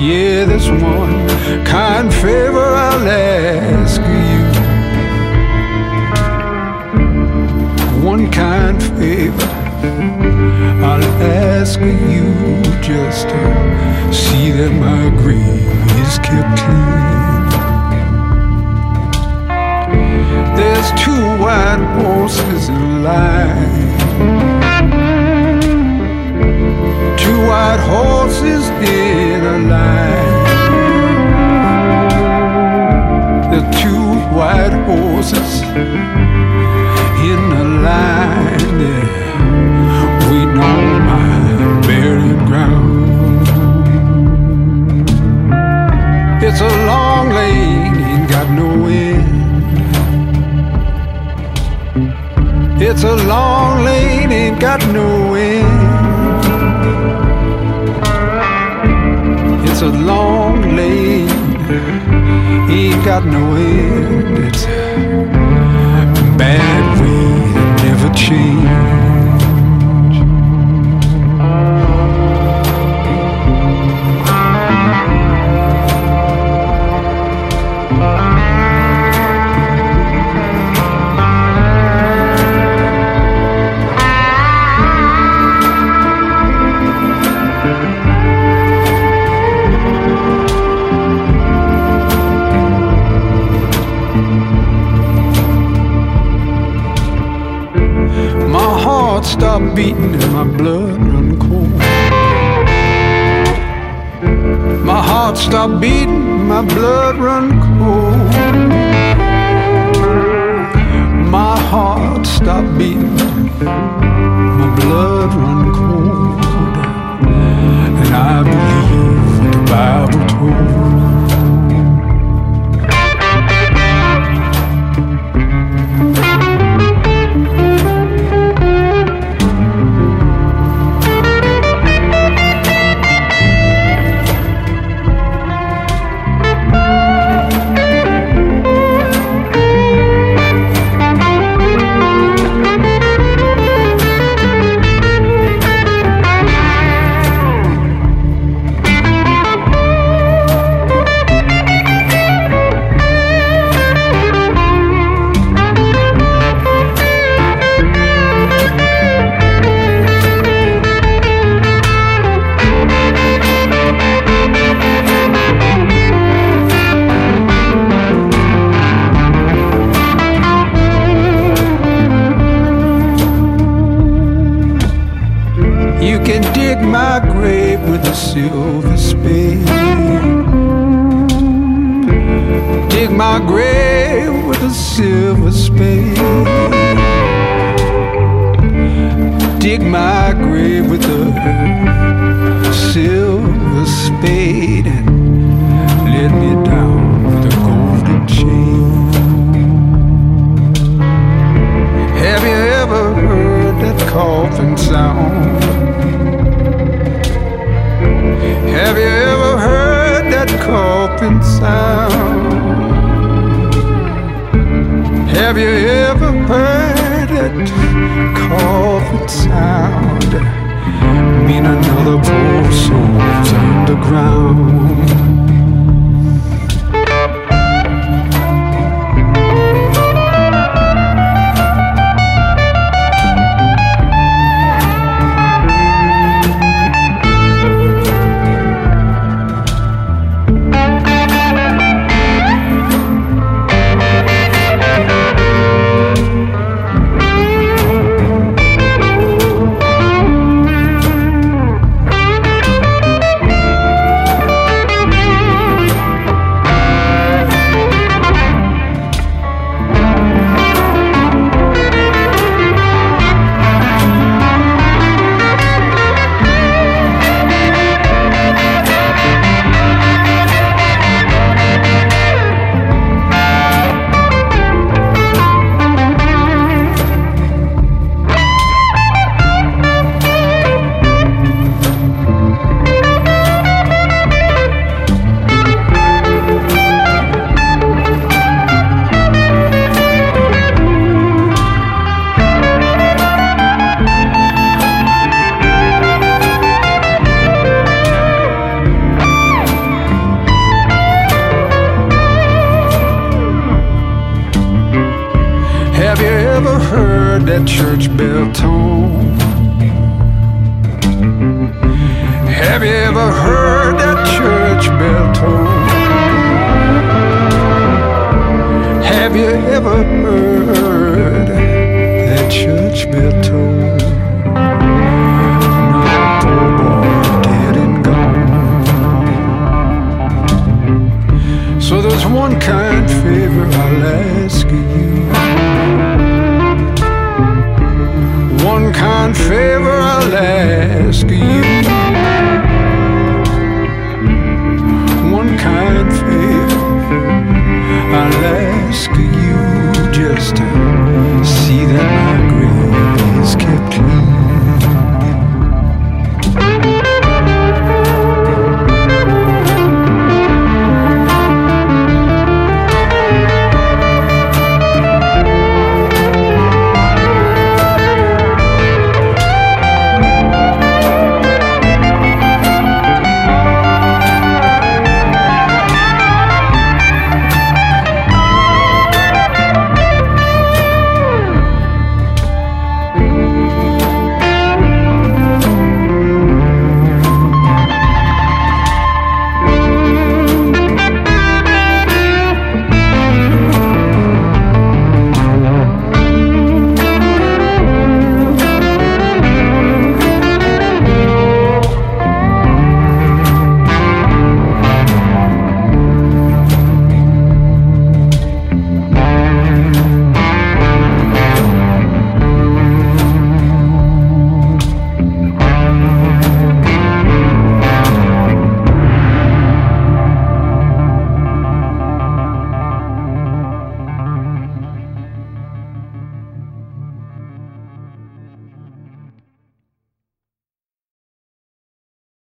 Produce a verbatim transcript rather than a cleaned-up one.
Yeah, there's one kind favor I'll ask you. One kind favor I'll ask you, just to see that my grave is kept clean. There's two white horses in line, two white horses in a line. The two white horses in a line there, waiting on my buried ground. It's a long lane, ain't got no end. It's a long lane, ain't got no end. It's a long lane, ain't got no end. It's a bad way that never change. Stop beating and my blood run cold. My heart stopped beating, my blood run cold. My heart stopped beating, my blood run cold. And I believe what the Bible told. Silver spade, dig my grave with a silver spade, dig my grave with a silver spade, and let me down with a golden chain. Have you ever heard that coffin sound? Have you ever heard that coffin sound? Have you ever heard that coffin sound? Mean another poor soul's underground. Have you ever heard that church bell toll? Have you ever heard that church bell toll? No, poor boy, dead and gone. So there's one kind favor I like